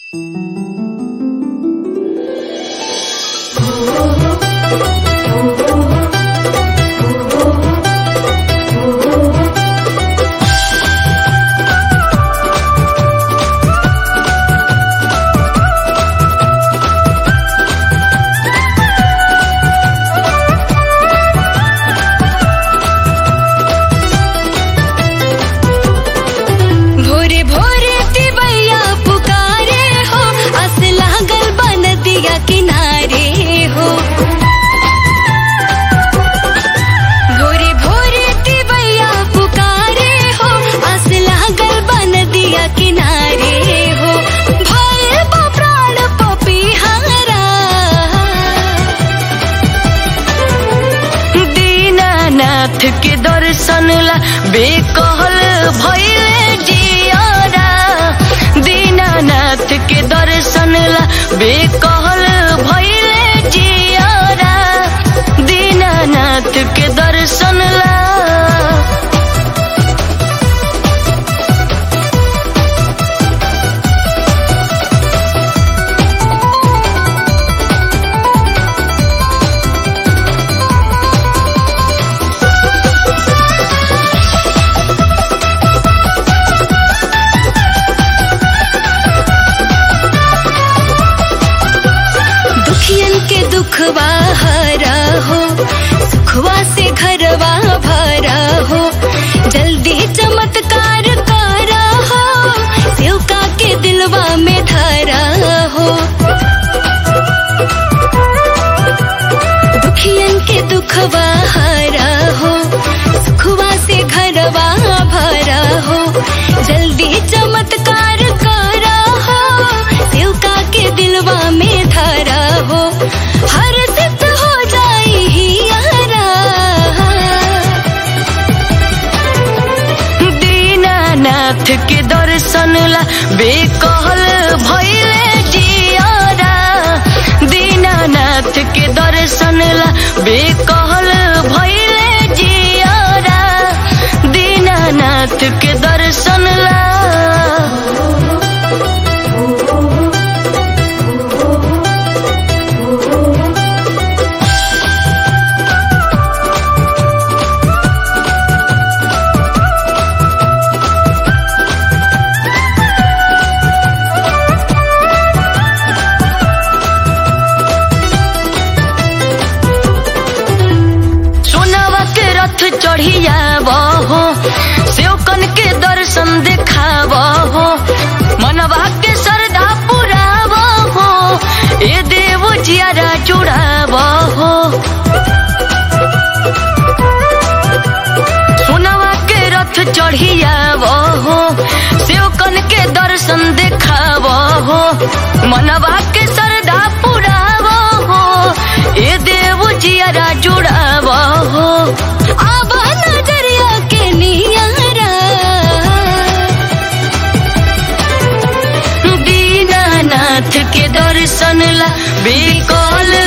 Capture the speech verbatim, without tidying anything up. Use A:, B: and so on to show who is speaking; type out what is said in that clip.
A: के दर्शन ला बेकहल भइले जियारा। दीनानाथ के दर्शन ला बेकहल भइले जियारा। दीनानाथ के दर्शन ला
B: दुखवा हरा हो, सुखवा से घरवा भरा हो। जल्दी चमत्कार करा हो, सेवका के दिलवा में धरा हो। दुखियन के दुखवा हरा हो, सुखवा से घरवा भरा हो। जल्दी चमत्कार करा हो, सेवका के दिलवा में धरा हो। हर सिद्ध हो जाई ही यारा।
A: दीनानाथ के दर्शन ला बेकहल भइले जियारा। दीनानाथ के दर्शन ला बेकहल भइले जियारा। दीनानाथ के दर्शन ला चढ़िया बहो, सेवकन के दर्शन देखावा हो। मनवा के श्रद्धा पुरावा हो, ए देव जियारा जुड़ावा हो। सोनवा के रथ चढ़िया बहो, सेवकन के दर्शन देखावा हो। मनवा के श्रद्धा पुरावा हो, ए देव जियारा जुड़ावा हो। आबा नजरिया के नियारा। दीनानाथ के दर्शन ला बेकहल